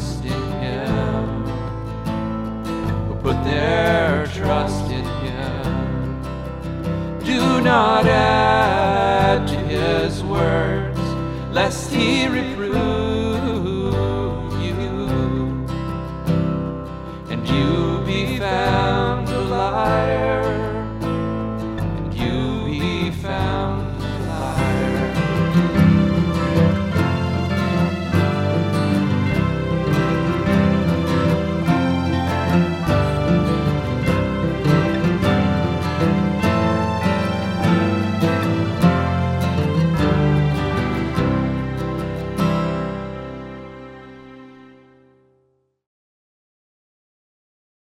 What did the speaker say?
trust in Him, who put their trust in Him. Do not add to His words, lest He reproach